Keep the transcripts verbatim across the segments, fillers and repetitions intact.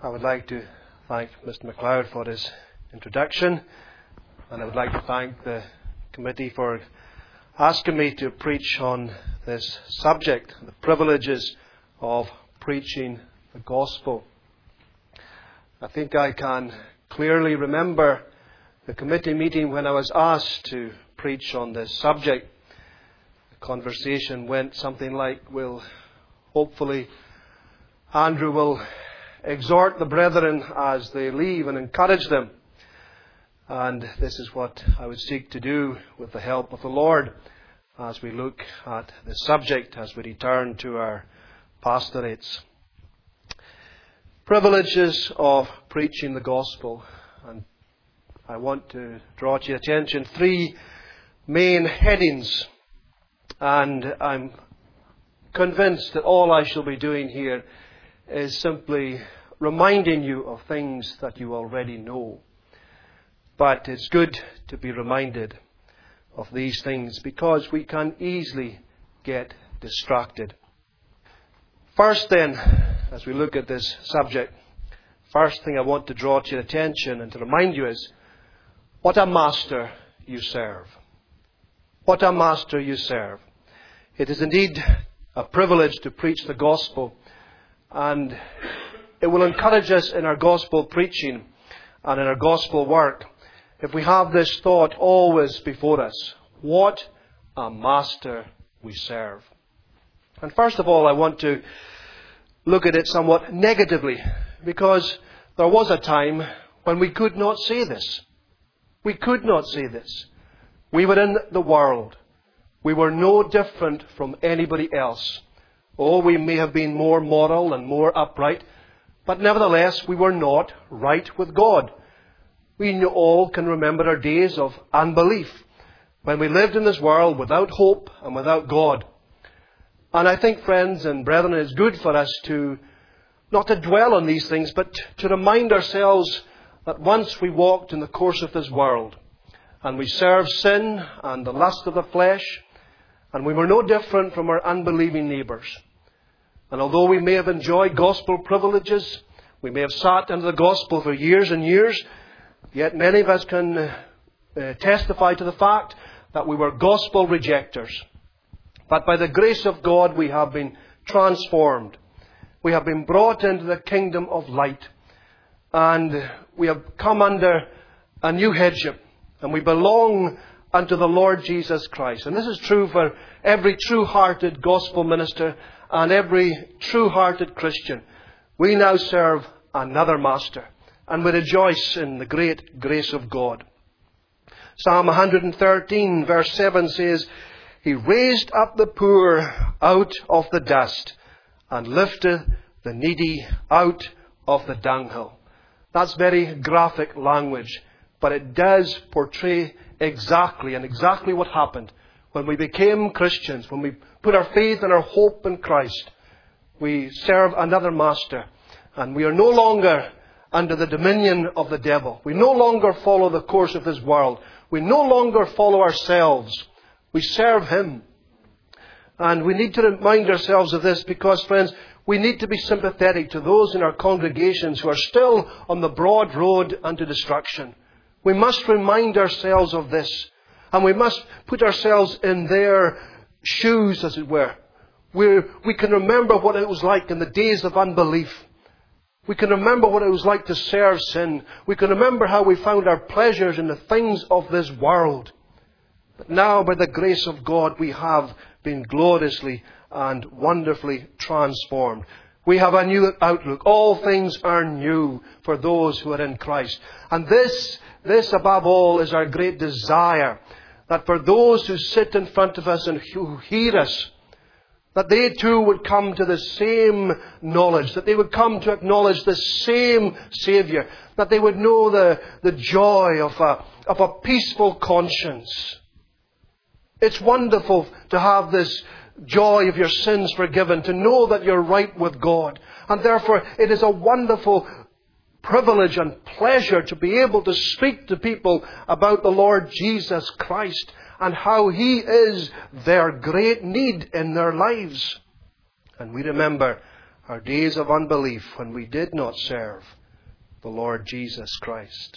I would like to thank Mister MacLeod for his introduction, and I would like to thank the committee for asking me to preach on this subject, the privileges of preaching the gospel. I think I can clearly remember the committee meeting when I was asked to preach on this subject. The conversation went something like, well, hopefully Andrew will exhort the brethren as they leave and encourage them. And this is what I would seek to do with the help of the Lord as we look at the subject, as we return to our pastorates. Privileges of preaching the gospel. And I want to draw to your attention three main headings. And I'm convinced that all I shall be doing here is simply reminding you of things that you already know. But it's good to be reminded of these things because we can easily get distracted. First then, as we look at this subject, first thing I want to draw to your attention and to remind you is what a master you serve. What a master you serve. It is indeed a privilege to preach the gospel, and it will encourage us in our gospel preaching and in our gospel work if we have this thought always before us. What a master we serve. And first of all, I want to look at it somewhat negatively, because there was a time when we could not say this. We could not say this. We were in the world. We were no different from anybody else. Oh, we may have been more moral and more upright, but nevertheless, we were not right with God. We all can remember our days of unbelief, when we lived in this world without hope and without God. And I think, friends and brethren, it's good for us to not to dwell on these things, but to remind ourselves that once we walked in the course of this world, and we served sin and the lust of the flesh, and we were no different from our unbelieving neighbours. And although we may have enjoyed gospel privileges, we may have sat under the gospel for years and years, yet many of us can uh, testify to the fact that we were gospel rejectors. But by the grace of God, we have been transformed. We have been brought into the kingdom of light. And we have come under a new headship. And we belong unto the Lord Jesus Christ. And this is true for every true-hearted gospel minister and every true-hearted Christian. We now serve another master, and we rejoice in the great grace of God. Psalm one thirteen verse seven says, He raised up the poor out of the dust and lifted the needy out of the dunghill. That's very graphic language, but it does portray exactly and exactly what happened when we became Christians, when we put our faith and our hope in Christ. We serve another master, and we are no longer under the dominion of the devil. We no longer follow the course of this world. We no longer follow ourselves. We serve Him. And we need to remind ourselves of this because, friends, we need to be sympathetic to those in our congregations who are still on the broad road unto destruction. We must remind ourselves of this. And we must put ourselves in their shoes, as it were. Where we can remember what it was like in the days of unbelief. We can remember what it was like to serve sin. We can remember how we found our pleasures in the things of this world. But now, by the grace of God, we have been gloriously and wonderfully transformed. We have a new outlook. All things are new for those who are in Christ. And this, this above all, is our great desire. That for those who sit in front of us and who hear us, that they too would come to the same knowledge, that they would come to acknowledge the same Saviour, that they would know the, the joy of a, of a peaceful conscience. It's wonderful to have this joy of your sins forgiven, to know that you're right with God. And therefore it is a wonderful privilege and pleasure to be able to speak to people about the Lord Jesus Christ and how He is their great need in their lives. And we remember our days of unbelief when we did not serve the Lord Jesus Christ.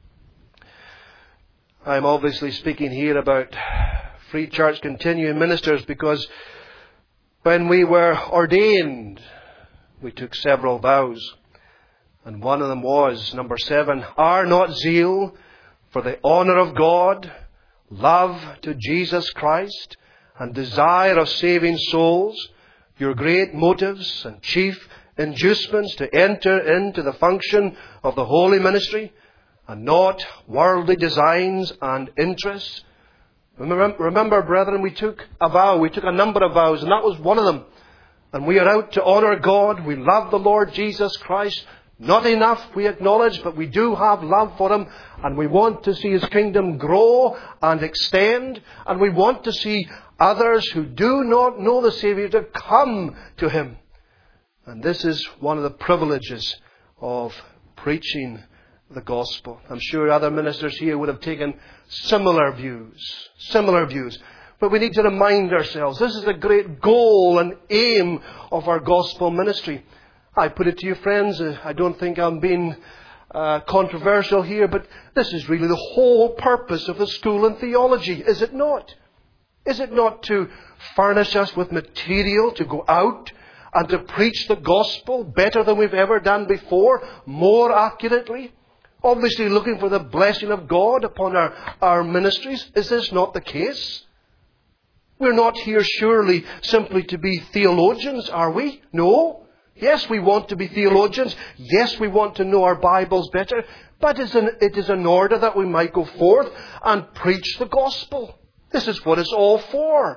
I'm obviously speaking here about Free Church Continuing Ministers because when we were ordained, we took several vows. And one of them was, number seven, are not zeal for the honour of God, love to Jesus Christ, and desire of saving souls, your great motives and chief inducements to enter into the function of the holy ministry, and not worldly designs and interests? Remember, remember, brethren, we took a vow, we took a number of vows, and that was one of them. And we are out to honour God, we love the Lord Jesus Christ. Not enough, we acknowledge, but we do have love for Him, and we want to see His kingdom grow and extend, and we want to see others who do not know the Saviour to come to Him. And this is one of the privileges of preaching the gospel. I'm sure other ministers here would have taken similar views, similar views. But we need to remind ourselves, this is the great goal and aim of our gospel ministry. I put it to you, friends, I don't think I'm being uh, controversial here, but this is really the whole purpose of the school in theology, is it not? Is it not to furnish us with material to go out and to preach the gospel better than we've ever done before, more accurately? Obviously looking for the blessing of God upon our, our ministries. Is this not the case? We're not here surely simply to be theologians, are we? No. Yes, we want to be theologians. Yes, we want to know our Bibles better. But it is in order that we might go forth and preach the gospel. This is what it's all for.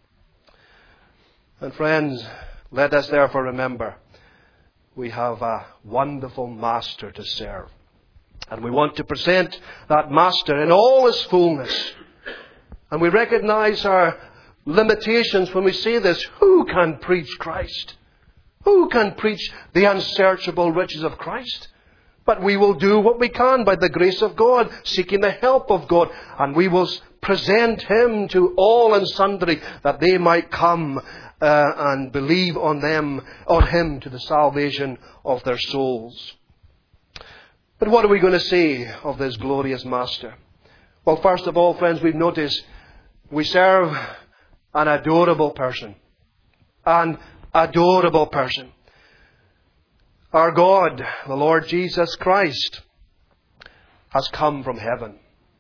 And friends, let us therefore remember, we have a wonderful Master to serve. And we want to present that Master in all His fullness. And we recognize our limitations when we say this. Who can preach Christ? Who can preach the unsearchable riches of Christ? But we will do what we can by the grace of God, seeking the help of God. And we will present Him to all and sundry, that they might come uh, and believe on them, on Him, to the salvation of their souls. But what are we going to say of this glorious Master? Well, first of all, friends, we've noticed we serve an adorable person. An adorable person. Our God, the Lord Jesus Christ, has come from heaven.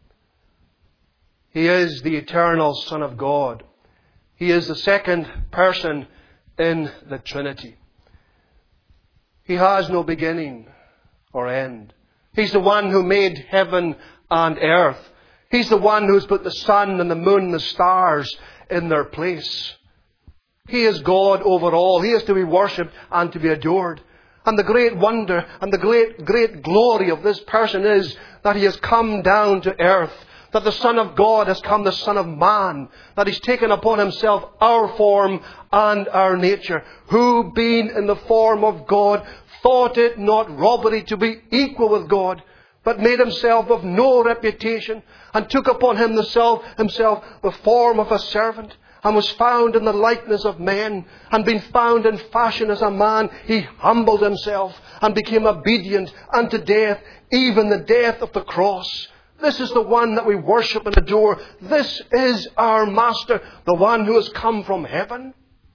He is the eternal Son of God. He is the second person in the Trinity. He has no beginning or end. He's the one who made heaven and earth. He's the one who's put the sun and the moon and the stars in their place. He is God over all. He is to be worshipped and to be adored. And the great wonder and the great, great glory of this person is that He has come down to earth. That the Son of God has come, the Son of Man. That He's taken upon Himself our form and our nature. Who, being in the form of God, thought it not robbery to be equal with God, but made Himself of no reputation, and took upon him the self, Himself the form of a servant, and was found in the likeness of men, and being found in fashion as a man, He humbled Himself, and became obedient unto death, even the death of the cross. This is the one that we worship and adore. This is our Master, the one who has come from heaven.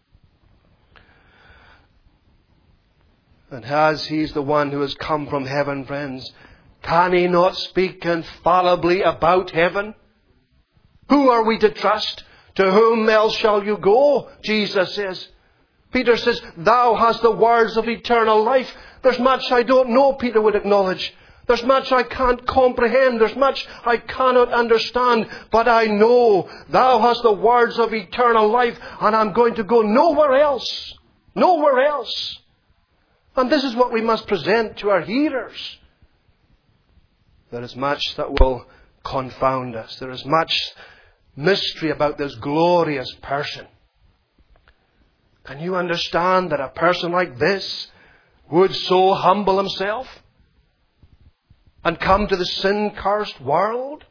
And as He's the one who has come from heaven, friends, can He not speak infallibly about heaven? Who are we to trust? To whom else shall you go? Jesus says. Peter says, Thou hast the words of eternal life. There's much I don't know, Peter would acknowledge. There's much I can't comprehend. There's much I cannot understand. But I know Thou hast the words of eternal life, and I'm going to go nowhere else. Nowhere else. And this is what we must present to our hearers. There is much that will confound us. There is much mystery about this glorious person. Can you understand that a person like this would so humble himself and come to the sin-cursed world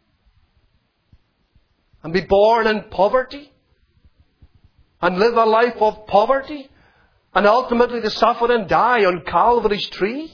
and be born in poverty and live a life of poverty and ultimately to suffer and die on Calvary's tree?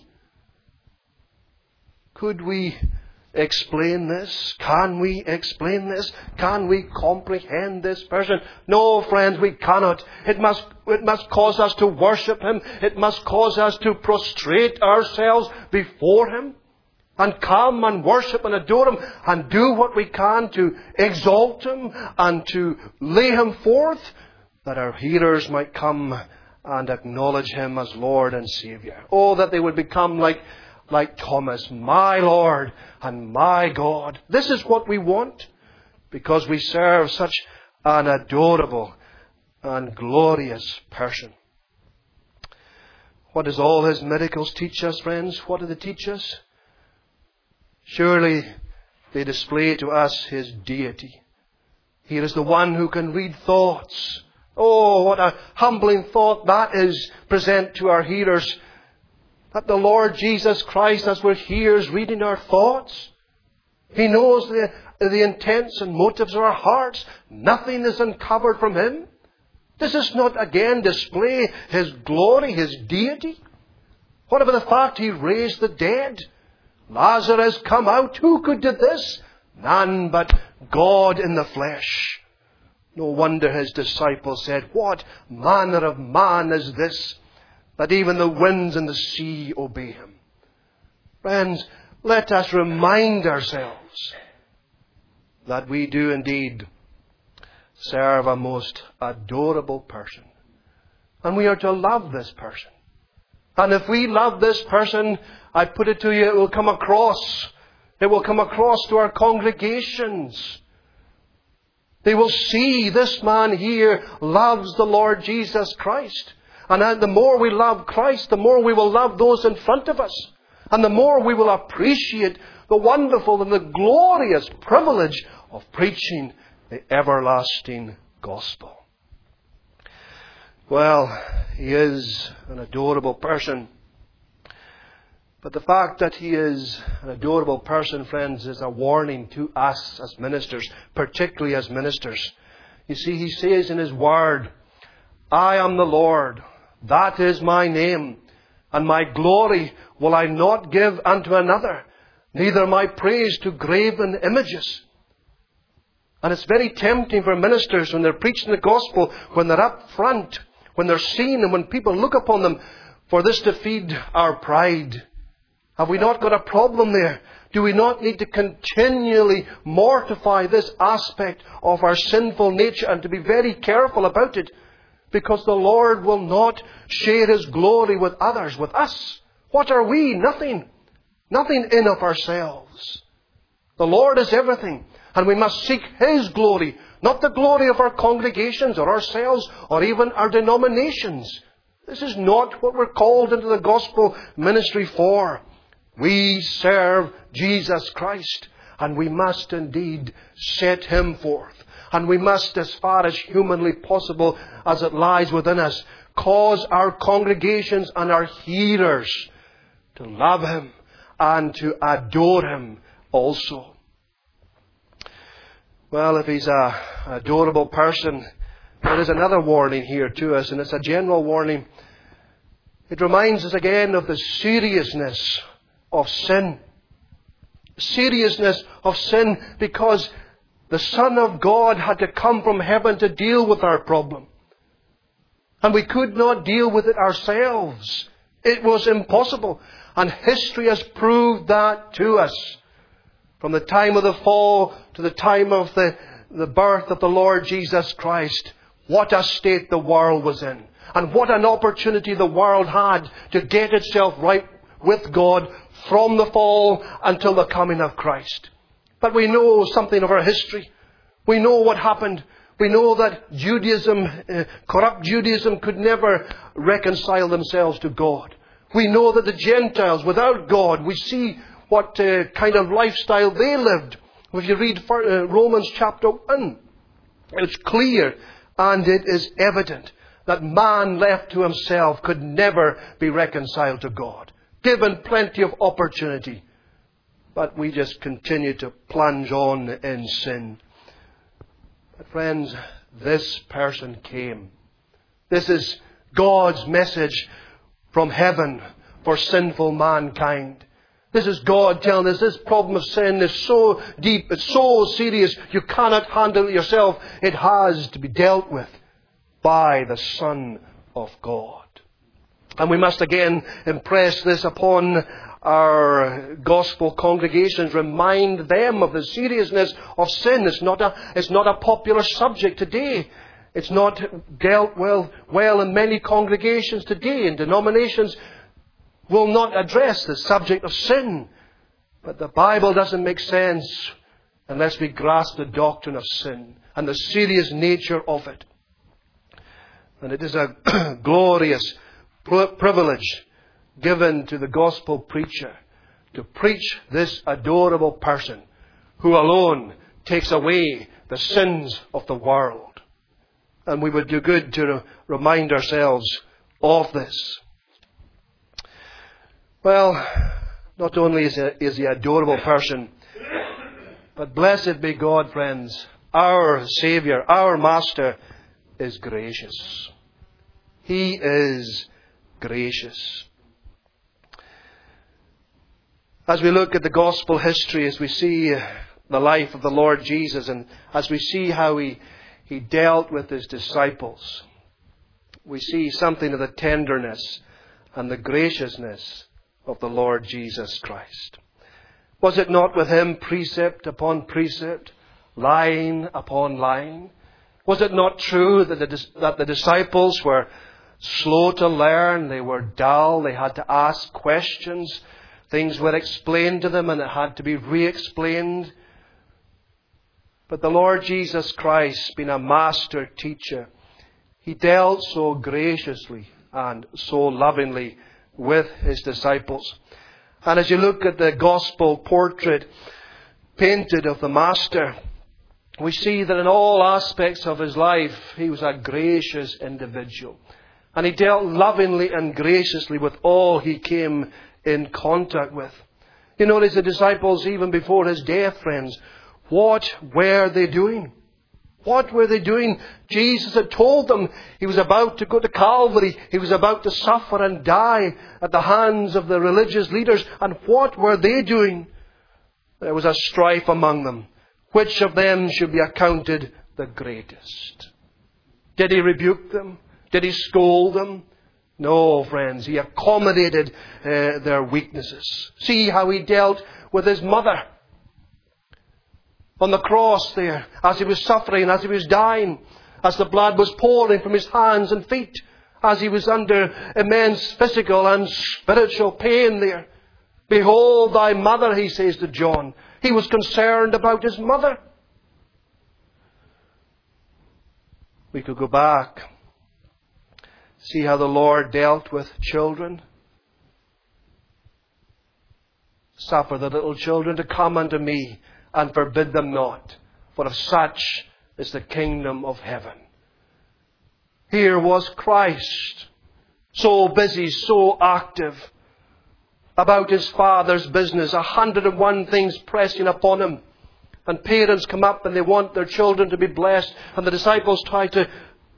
Could we explain this? Can we explain this? Can we comprehend this person? No, friends, we cannot. It must, it must cause us to worship Him. It must cause us to prostrate ourselves before Him and come and worship and adore Him and do what we can to exalt Him and to lay Him forth, that our hearers might come and acknowledge Him as Lord and Saviour. Oh, that they would become like Like Thomas, my Lord and my God. This is what we want, because we serve such an adorable and glorious person. What does all His miracles teach us, friends? What do they teach us? Surely they display to us His deity. He is the one who can read thoughts. Oh, what a humbling thought that is present to our hearers, that the Lord Jesus Christ, as we're here, is reading our thoughts. He knows the, the intents and motives of our hearts. Nothing is uncovered from Him. Does this not again display His glory, His deity? What about the fact He raised the dead? Lazarus come out. Who could do this? None but God in the flesh. No wonder His disciples said, "What manner of man is this, that even the winds and the sea obey Him?" Friends, let us remind ourselves that we do indeed serve a most adorable person. And we are to love this person. And if we love this person, I put it to you, it will come across. It will come across to our congregations. They will see this man here loves the Lord Jesus Christ. And the more we love Christ, the more we will love those in front of us. And the more we will appreciate the wonderful and the glorious privilege of preaching the everlasting gospel. Well, He is an adorable person. But the fact that He is an adorable person, friends, is a warning to us as ministers, particularly as ministers. You see, He says in His Word, "I am the Lord, that is my name, and my glory will I not give unto another, neither my praise to graven images." And it's very tempting for ministers when they're preaching the gospel, when they're up front, when they're seen and when people look upon them, for this to feed our pride. Have we not got a problem there? Do we not need to continually mortify this aspect of our sinful nature and to be very careful about it? Because the Lord will not share His glory with others, with us. What are we? Nothing. Nothing in of ourselves. The Lord is everything. And we must seek His glory, not the glory of our congregations or ourselves or even our denominations. This is not what we're called into the gospel ministry for. We serve Jesus Christ, and we must indeed set Him forth. And we must, as far as humanly possible, as it lies within us, cause our congregations and our hearers to love Him and to adore Him also. Well, if He's an adorable person, there is another warning here to us, and it's a general warning. It reminds us again of the seriousness of sin. Seriousness of sin, because the Son of God had to come from heaven to deal with our problem. And we could not deal with it ourselves. It was impossible. And history has proved that to us. From the time of the fall to the time of the, the birth of the Lord Jesus Christ, what a state the world was in. And what an opportunity the world had to get itself right with God from the fall until the coming of Christ. But we know something of our history. We know what happened. We know that Judaism, uh, corrupt Judaism, could never reconcile themselves to God. We know that the Gentiles, without God, we see what uh, kind of lifestyle they lived. If you read for, uh, Romans chapter one, it's clear and it is evident that man left to himself could never be reconciled to God, given plenty of opportunity. But we just continue to plunge on in sin. But friends, this person came. This is God's message from heaven for sinful mankind. This is God telling us this problem of sin is so deep, it's so serious, you cannot handle it yourself. It has to be dealt with by the Son of God. And we must again impress this upon our gospel congregations, remind them of the seriousness of sin. It's not a, it's not a popular subject today. It's not dealt well, well in many congregations today, and denominations will not address the subject of sin. But the Bible doesn't make sense unless we grasp the doctrine of sin and the serious nature of it. And it is a glorious privilege given to the gospel preacher to preach this adorable person who alone takes away the sins of the world. And we would do good to remind ourselves of this. Well, not only is he, is he an adorable person, but blessed be God, friends, our Saviour, our Master is gracious. He is gracious. As we look at the gospel history, as we see the life of the Lord Jesus, and as we see how he, he dealt with his disciples, we see something of the tenderness and the graciousness of the Lord Jesus Christ. Was it not with him precept upon precept, line upon line? Was it not true that the, that the disciples were slow to learn? They were dull. They had to ask questions. Things were explained to them and it had to be re-explained. But the Lord Jesus Christ, being a master teacher, he dealt so graciously and so lovingly with his disciples. And as you look at the gospel portrait painted of the Master, we see that in all aspects of his life, he was a gracious individual. And he dealt lovingly and graciously with all he came in contact with. You notice the disciples, even before his death, friends, what were they doing? What were they doing? Jesus had told them he was about to go to Calvary. He was about to suffer and die at the hands of the religious leaders. And what were they doing? There was a strife among them. Which of them should be accounted the greatest? Did he rebuke them? Did he scold them? No, friends. He accommodated uh, their weaknesses. See how he dealt with his mother on the cross there, as he was suffering, as he was dying, as the blood was pouring from his hands and feet, as he was under immense physical and spiritual pain there. Behold thy mother, he says to John. He was concerned about his mother. We could go back. See how the Lord dealt with children. Suffer the little children to come unto me, and forbid them not, for of such is the kingdom of heaven. Here was Christ, so busy, so active about his Father's business, a hundred and one things pressing upon him. And parents come up and they want their children to be blessed, and the disciples try to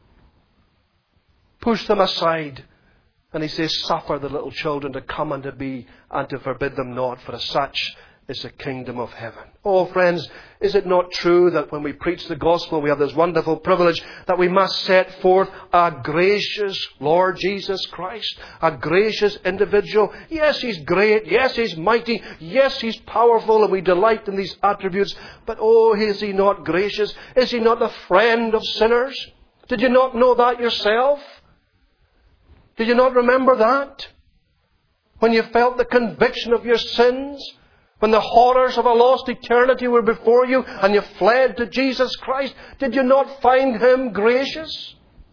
push them aside. And he says, suffer the little children to come unto me, and to forbid them not, for of such is the kingdom of heaven. Oh, friends, is it not true that when we preach the gospel, we have this wonderful privilege that we must set forth a gracious Lord Jesus Christ, a gracious individual? Yes, he's great. Yes, he's mighty. Yes, he's powerful, and we delight in these attributes. But oh, is he not gracious? Is he not the friend of sinners? Did you not know that yourself? Did you not remember that? When you felt the conviction of your sins? When the horrors of a lost eternity were before you and you fled to Jesus Christ, did you not find him gracious?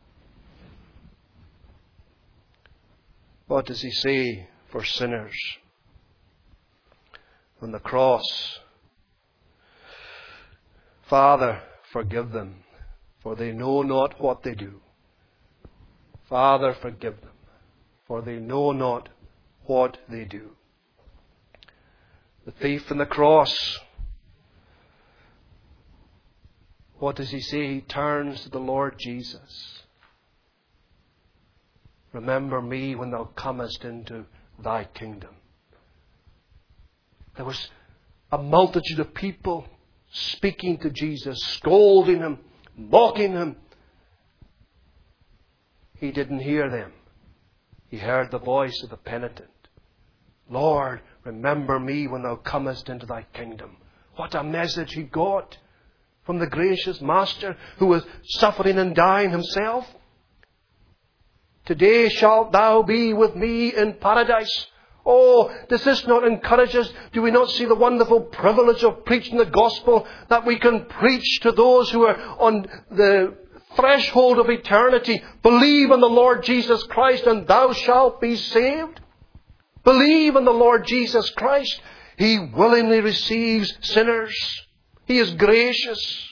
What does he say for sinners on the cross? Father, forgive them, for they know not what they do. Father, forgive them, for they know not what they do. The thief on the cross, what does he say? He turns to the Lord Jesus. remember me when thou comest into thy kingdom. There was a multitude of people speaking to Jesus, scolding him, mocking him. He didn't hear them. He heard the voice of the penitent. Lord, remember me when thou comest into thy kingdom. What a message he got from the gracious Master who was suffering and dying himself. Today shalt thou be with me in paradise. Oh, does this not encourage us? Do we not see the wonderful privilege of preaching the gospel, that we can preach to those who are on the threshold of eternity? Believe in the Lord Jesus Christ and thou shalt be saved. Believe in the Lord Jesus Christ. He willingly receives sinners. He is gracious.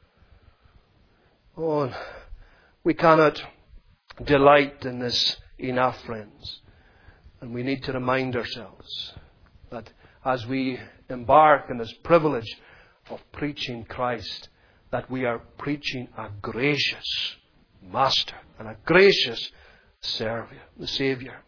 Oh, we cannot delight in this enough, friends. And we need to remind ourselves that as we embark on this privilege of preaching Christ, that we are preaching a gracious Master and a gracious Saviour, the Saviour.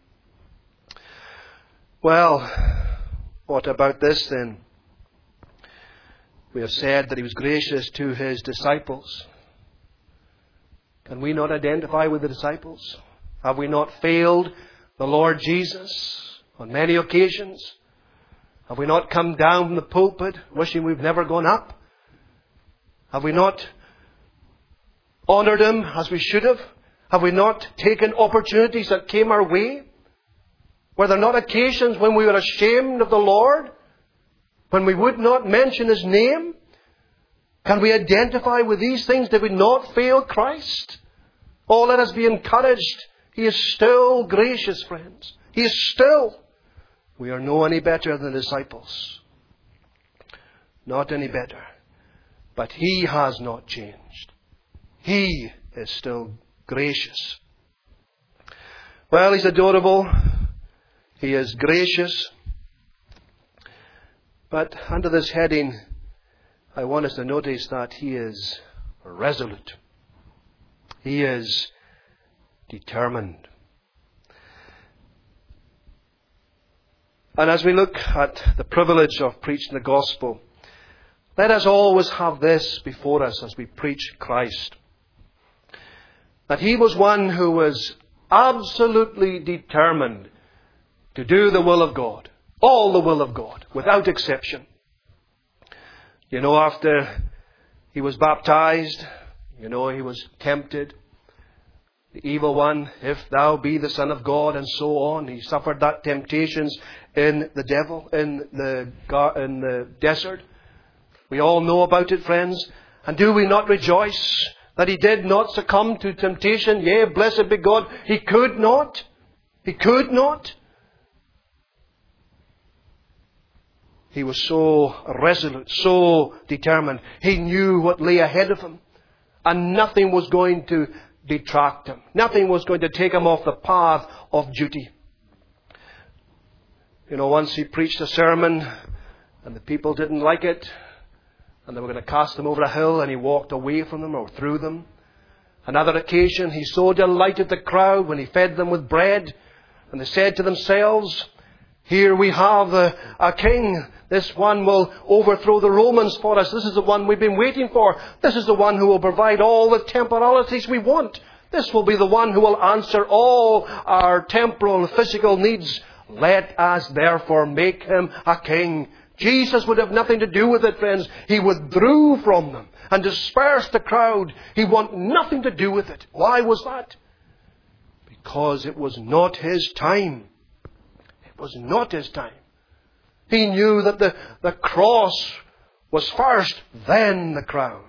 Well, what about this then? We have said that he was gracious to his disciples. Can we not identify with the disciples? Have we not failed the Lord Jesus on many occasions? Have we not come down from the pulpit wishing we've never gone up? Have we not honoured him as we should have? Have we not taken opportunities that came our way? Were there not occasions when we were ashamed of the Lord? When we would not mention his name? Can we identify with these things? Did we not fail Christ? Oh, let us be encouraged. He is still gracious, friends. He is still. We are no any better than the disciples. Not any better. But he has not changed. He is still gracious. Well, he's adorable. He is gracious. But under this heading, I want us to notice that he is resolute. He is determined. And as we look at the privilege of preaching the gospel, let us always have this before us as we preach Christ. That he was one who was absolutely determined to do the will of God. All the will of God, without exception. You know, after he was baptized, you know, he was tempted. The evil one, if thou be the Son of God, and so on. He suffered that temptations in the devil, in the, in the desert. We all know about it, friends. And do we not rejoice that he did not succumb to temptation? Yea, blessed be God. He could not. He could not. He was so resolute, so determined. He knew what lay ahead of him. And nothing was going to detract him. Nothing was going to take him off the path of duty. You know, once he preached a sermon and the people didn't like it, and they were going to cast him over a hill, and he walked away from them or through them. Another occasion, he so delighted the crowd when he fed them with bread, and they said to themselves, here we have a, a king. This one will overthrow the Romans for us. This is the one we've been waiting for. This is the one who will provide all the temporalities we want. This will be the one who will answer all our temporal and physical needs. Let us therefore make him a king. Jesus would have nothing to do with it, friends. He withdrew from them and dispersed the crowd. He wanted nothing to do with it. Why was that? Because it was not his time. It was not his time. He knew that the, the cross was first, then the crown.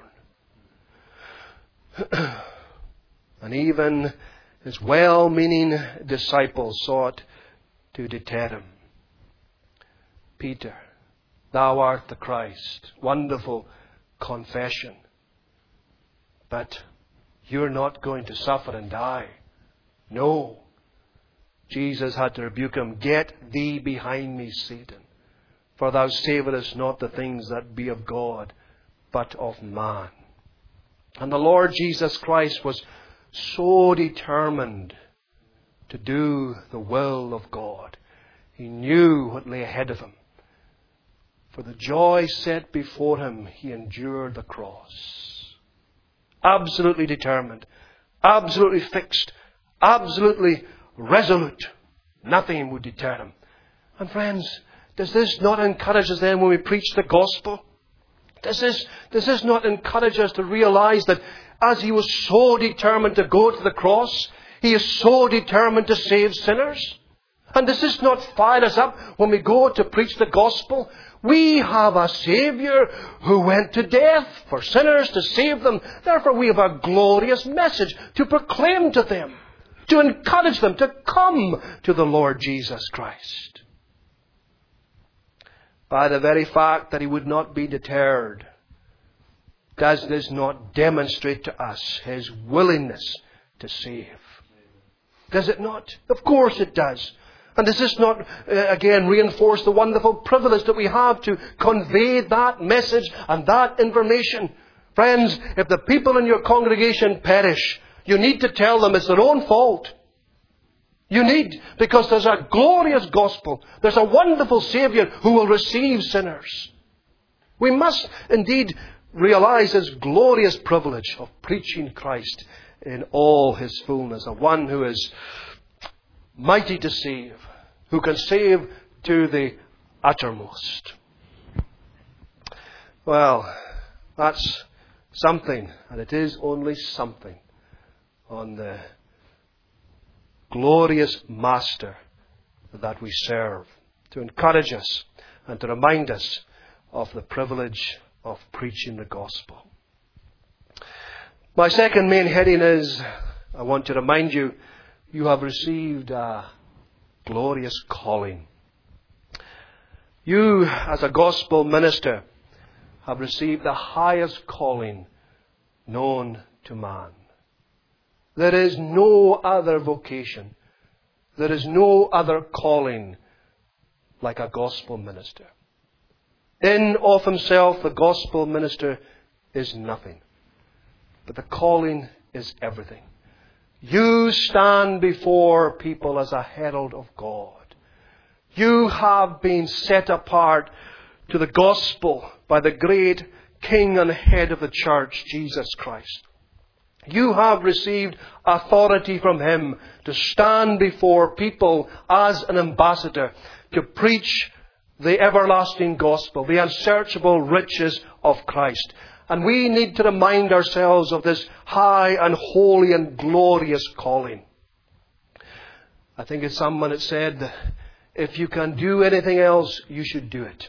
And even his well-meaning disciples sought to deter him. Peter, thou art the Christ. Wonderful confession. But you're not going to suffer and die. No. Jesus had to rebuke him. Get thee behind me, Satan. For thou savourest not the things that be of God, but of man. And the Lord Jesus Christ was so determined to do the will of God. He knew what lay ahead of him. For the joy set before him, he endured the cross. Absolutely determined, absolutely fixed, absolutely resolute. Nothing would deter him. And friends, does this not encourage us then when we preach the gospel? Does this, does this not encourage us to realize that as he was so determined to go to the cross, he is so determined to save sinners? And does this not fire us up when we go to preach the gospel? We have a Saviour who went to death for sinners to save them. Therefore we have a glorious message to proclaim to them, to encourage them to come to the Lord Jesus Christ. By the very fact that he would not be deterred, does this not demonstrate to us his willingness to save? Does it not? Of course it does. And does this not, uh, again, reinforce the wonderful privilege that we have to convey that message and that information? Friends, if the people in your congregation perish, you need to tell them it's their own fault. You need, because there's a glorious gospel. There's a wonderful Saviour who will receive sinners. We must indeed realize this glorious privilege of preaching Christ in all his fullness. A one who is mighty to save, who can save to the uttermost. Well, that's something, and it is only something, on the glorious Master that we serve, to encourage us and to remind us of the privilege of preaching the gospel. My second main heading is, I want to remind you, you have received a glorious calling. You, as a gospel minister, have received the highest calling known to man. There is no other vocation. There is no other calling like a gospel minister. In of himself, the gospel minister is nothing. But the calling is everything. You stand before people as a herald of God. You have been set apart to the gospel by the great King and head of the church, Jesus Christ. You have received authority from him to stand before people as an ambassador, to preach the everlasting gospel, the unsearchable riches of Christ. And we need to remind ourselves of this high and holy and glorious calling. I think it's someone that said that if you can do anything else, you should do it.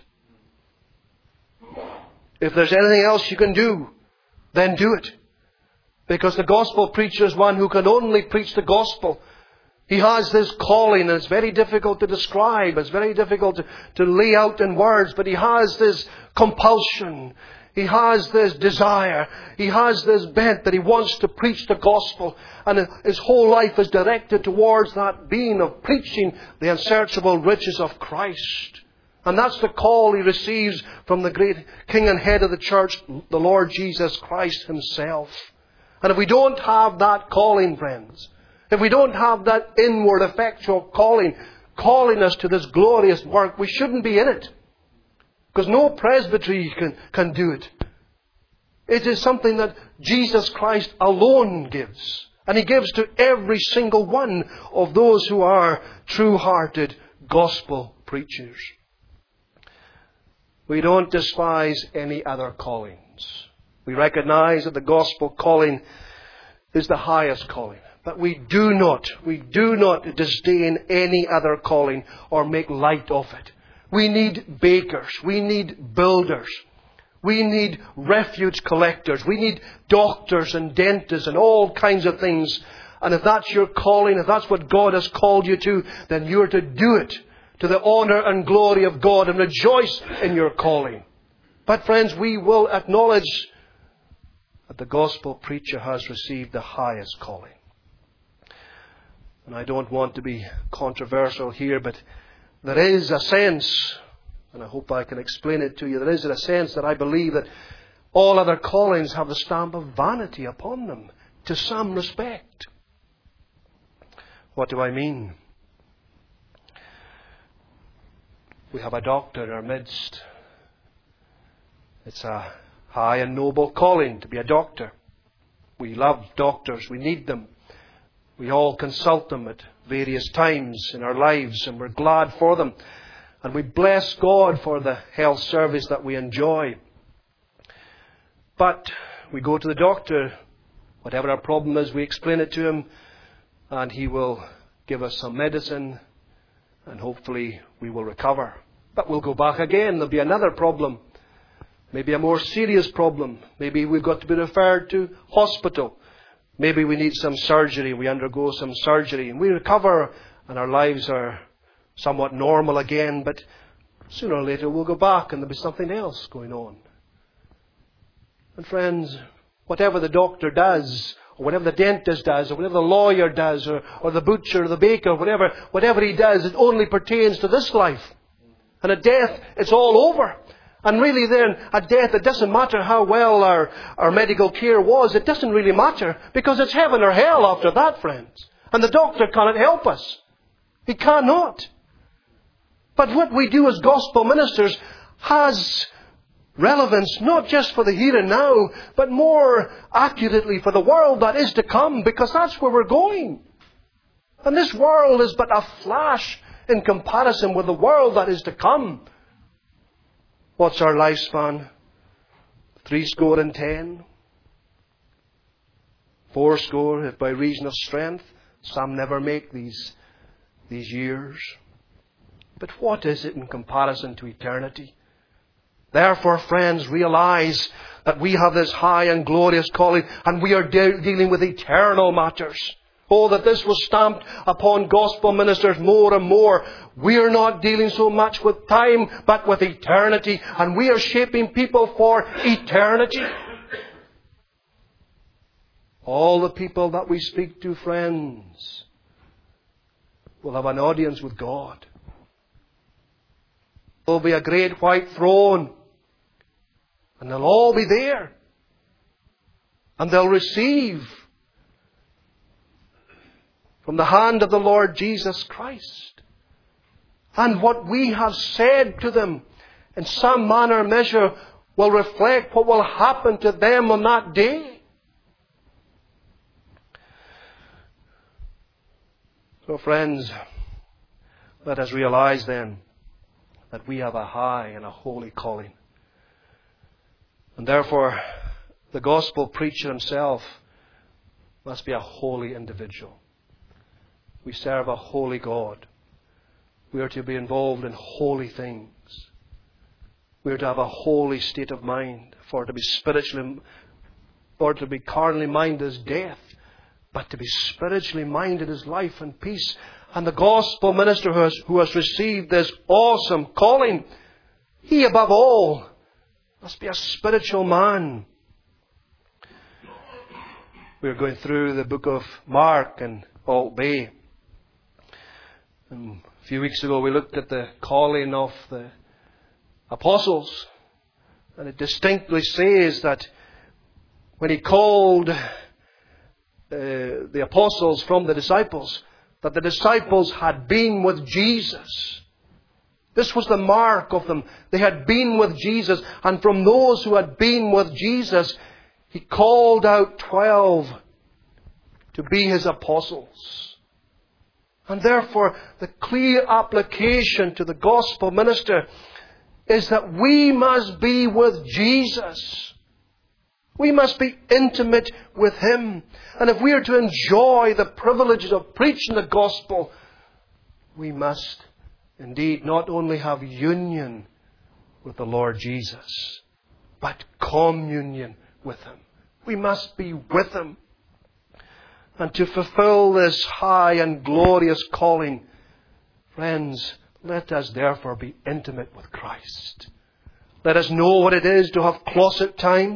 If there's anything else you can do, then do it. Because the gospel preacher is one who can only preach the gospel. He has this calling, and it's very difficult to describe. It's very difficult to, to lay out in words. But he has this compulsion. He has this desire. He has this bent that he wants to preach the gospel. And his whole life is directed towards that being of preaching the unsearchable riches of Christ. And that's the call he receives from the great King and head of the church, the Lord Jesus Christ himself. And if we don't have that calling, friends, if we don't have that inward effectual calling, calling us to this glorious work, we shouldn't be in it. Because no presbytery can, can do it. It is something that Jesus Christ alone gives. And he gives to every single one of those who are true-hearted gospel preachers. We don't despise any other callings. We recognize that the gospel calling is the highest calling. But we do not, we do not disdain any other calling or make light of it. We need bakers. We need builders. We need refuge collectors. We need doctors and dentists and all kinds of things. And if that's your calling, if that's what God has called you to, then you are to do it to the honor and glory of God and rejoice in your calling. But friends, we will acknowledge that the gospel preacher has received the highest calling. And I don't want to be controversial here, but there is a sense, and I hope I can explain it to you, there is a sense that I believe that all other callings have the stamp of vanity upon them, to some respect. What do I mean? We have a doctor in our midst. It's a high and noble calling to be a doctor. We love doctors. We need them. We all consult them at various times in our lives, and we're glad for them. And we bless God for the health service that we enjoy. But we go to the doctor, whatever our problem is, we explain it to him, and he will give us some medicine, and hopefully we will recover. But we'll go back again. There'll be another problem. Maybe a more serious problem. Maybe we've got to be referred to hospital. Maybe we need some surgery. We undergo some surgery and we recover and our lives are somewhat normal again. But sooner or later we'll go back and there'll be something else going on. And friends, whatever the doctor does, or whatever the dentist does, or whatever the lawyer does, or, or the butcher, or the baker, whatever, whatever he does, it only pertains to this life. And at death, it's all over. And really then, at death, it doesn't matter how well our, our medical care was. It doesn't really matter. Because it's heaven or hell after that, friends. And the doctor cannot help us. He cannot. But what we do as gospel ministers has relevance not just for the here and now, but more accurately for the world that is to come. Because that's where we're going. And this world is but a flash in comparison with the world that is to come. What's our lifespan? Three score and ten. Four score if by reason of strength. Some never make these, these years. But what is it in comparison to eternity? Therefore, friends, realize that we have this high and glorious calling and we are de- dealing with eternal matters. Oh, that this was stamped upon gospel ministers more and more. We are not dealing so much with time, but with eternity. And we are shaping people for eternity. All the people that we speak to, friends, will have an audience with God. There will be a great white throne. And they'll all be there. And they'll receive from the hand of the Lord Jesus Christ. And what we have said to them in some manner or measure will reflect what will happen to them on that day. So friends, let us realize then that we have a high and a holy calling. And therefore, the gospel preacher himself must be a holy individual. We serve a holy God. We are to be involved in holy things. We are to have a holy state of mind. For to be spiritually, for to be carnally minded is death. But to be spiritually minded is life and peace. And the gospel minister who has, who has received this awesome calling, he above all must be a spiritual man. We are going through the book of Mark and Alt Bay. And a few weeks ago we looked at the calling of the apostles. And it distinctly says that when he called uh, the apostles from the disciples, that the disciples had been with Jesus. This was the mark of them. They had been with Jesus. And from those who had been with Jesus, he called out twelve to be his apostles. And therefore, the clear application to the gospel minister is that we must be with Jesus. We must be intimate with him. And if we are to enjoy the privileges of preaching the gospel, we must indeed not only have union with the Lord Jesus, but communion with him. We must be with him. And to fulfill this high and glorious calling, friends, let us therefore be intimate with Christ. Let us know what it is to have closet time.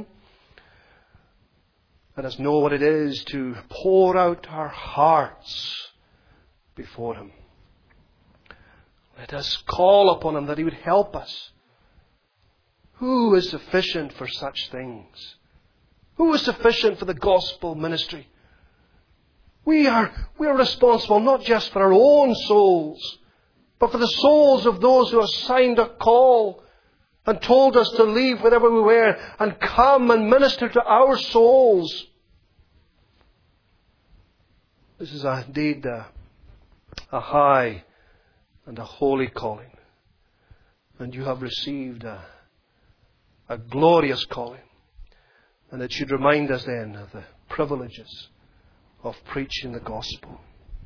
Let us know what it is to pour out our hearts before him. Let us call upon him that he would help us. Who is sufficient for such things? Who is sufficient for the gospel ministry? We are, we are responsible not just for our own souls, but for the souls of those who have signed a call and told us to leave wherever we were and come and minister to our souls. This is indeed a, a high and a holy calling. And you have received a, a glorious calling. And it should remind us then of the privileges of preaching the gospel.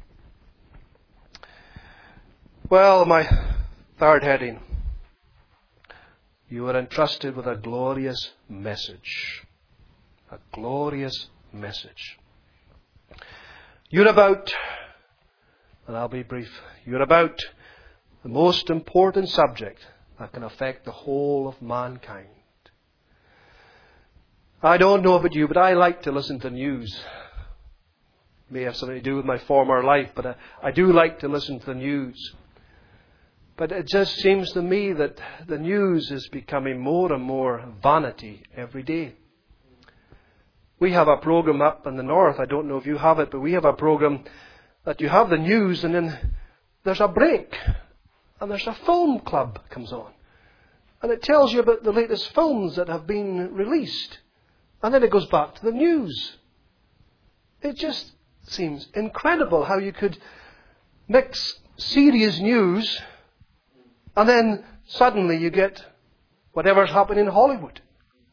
Well, my third heading. You are entrusted with a glorious message. A glorious message. You're about, and I'll be brief, you're about the most important subject that can affect the whole of mankind. I don't know about you, but I like to listen to news. It may have something to do with my former life, but I, I do like to listen to the news. But it just seems to me that the news is becoming more and more vanity every day. We have a program up in the north, I don't know if you have it, but we have a program that you have the news and then there's a break. And there's a film club comes on. And it tells you about the latest films that have been released. And then it goes back to the news. It just seems incredible how you could mix serious news and then suddenly you get whatever's happening in Hollywood.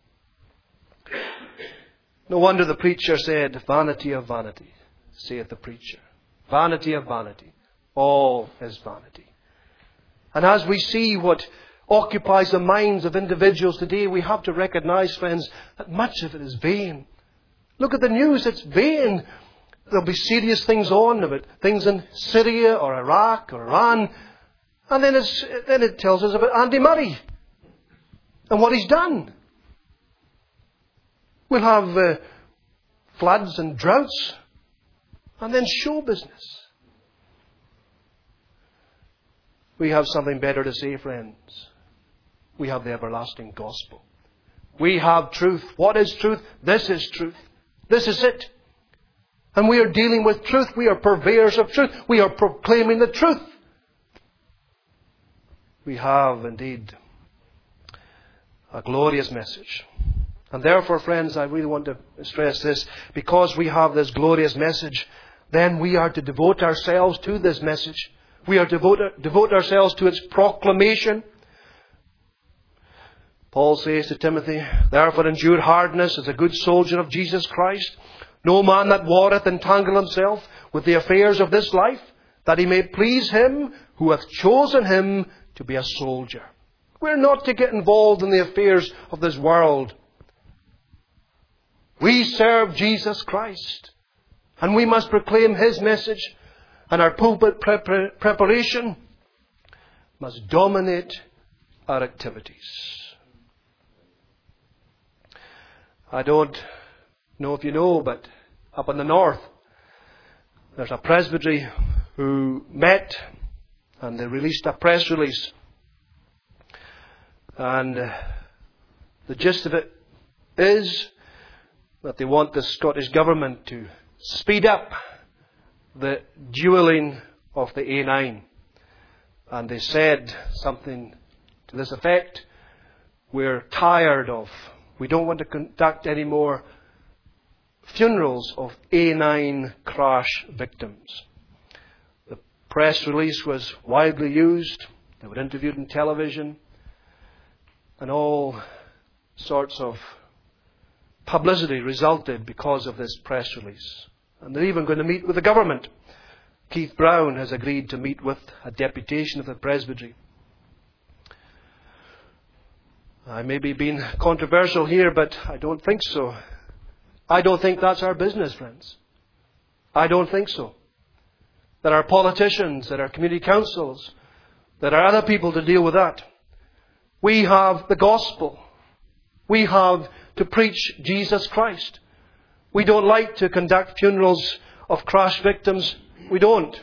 No wonder the preacher said, vanity of vanity, saith the preacher. Vanity of vanity. All is vanity. And as we see what occupies the minds of individuals today, we have to recognize, friends, that much of it is vain. Look at the news, it's vain. There'll be serious things on about things in Syria or Iraq or Iran. And then, it's, then it tells us about Andy Murray and what he's done. We'll have uh, floods and droughts and then show business. We have something better to say, friends. We have the everlasting gospel. We have truth. What is truth? This is truth. This is it. And we are dealing with truth. We are purveyors of truth. We are proclaiming the truth. We have indeed a glorious message. And therefore, friends, I really want to stress this. Because we have this glorious message, then we are to devote ourselves to this message. We are to devote, devote ourselves to its proclamation. Paul says to Timothy, therefore endure hardness as a good soldier of Jesus Christ. No man that warreth entangle himself with the affairs of this life, that he may please him who hath chosen him to be a soldier. We're not to get involved in the affairs of this world. We serve Jesus Christ, and we must proclaim His message, and our pulpit pre- preparation must dominate our activities. I don't know if you know, but up in the north, there's a presbytery who met and they released a press release. And uh, the gist of it is that they want the Scottish Government to speed up the duelling of the A nine. And they said something to this effect: we're tired of, we don't want to conduct any more funerals of A nine crash victims. The press release was widely used. They were interviewed on television. And all sorts of publicity resulted because of this press release. And they're even going to meet with the government. Keith Brown has agreed to meet with a deputation of the presbytery. I may be being controversial here, but I don't think so. I don't think that's our business, friends. I don't think so. There are politicians, there are community councils, there are other people to deal with that. We have the gospel. We have to preach Jesus Christ. We don't like to conduct funerals of crash victims. We don't.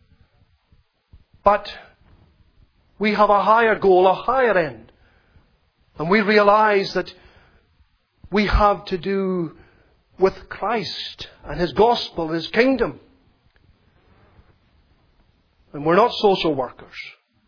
But we have a higher goal, a higher end. And we realize that we have to do with Christ and His gospel, His kingdom. And we're not social workers.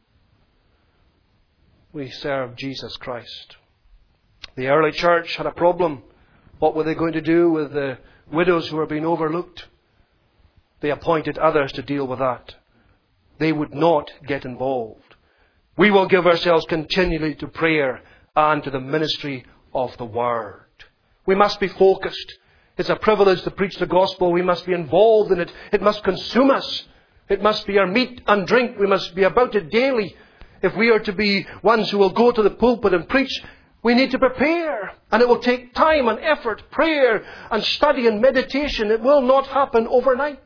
We serve Jesus Christ. The early church had a problem. What were they going to do with the widows who were being overlooked? They appointed others to deal with that. They would not get involved. We will give ourselves continually to prayer and to the ministry of the Word. We must be focused. It's a privilege to preach the gospel. We must be involved in it. It must consume us. It must be our meat and drink. We must be about it daily. If we are to be ones who will go to the pulpit and preach, we need to prepare. And it will take time and effort, prayer and study and meditation. It will not happen overnight.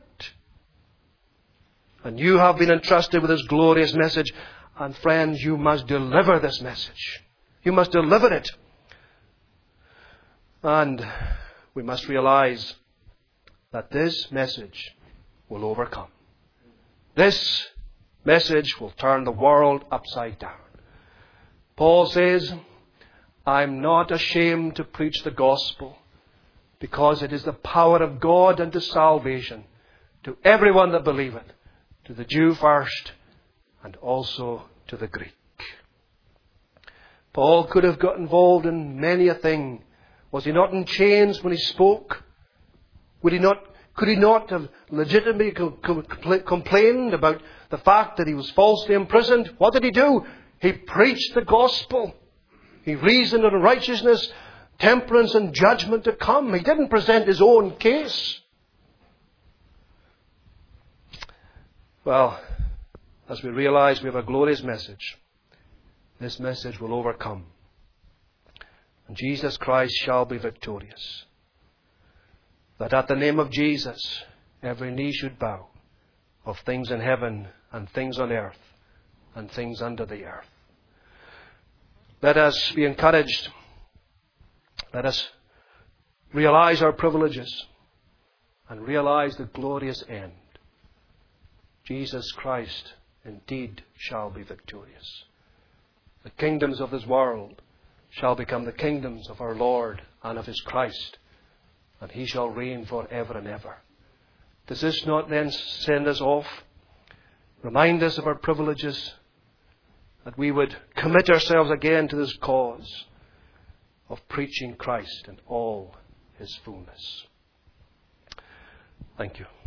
And you have been entrusted with this glorious message. And friends, you must deliver this message. You must deliver it. And we must realize that this message will overcome. This message will turn the world upside down. Paul says, I'm not ashamed to preach the gospel, because it is the power of God unto salvation to everyone that believeth, to the Jew first, and also to the Greek. Paul could have got involved in many a thing. Was he not in chains when he spoke? Would he not, could he not have legitimately complained about the fact that he was falsely imprisoned? What did he do? He preached the gospel. He reasoned on righteousness, temperance and judgment to come. He didn't present his own case. Well, as we realize we have a glorious message, this message will overcome. And Jesus Christ shall be victorious. That at the name of Jesus, every knee should bow, of things in heaven and things on earth and things under the earth. Let us be encouraged. Let us realize our privileges and realize the glorious end. Jesus Christ indeed shall be victorious. The kingdoms of this world shall become the kingdoms of our Lord and of His Christ, and He shall reign for ever and ever. Does this not then send us off? Remind us of our privileges, that we would commit ourselves again to this cause of preaching Christ in all His fullness. Thank you.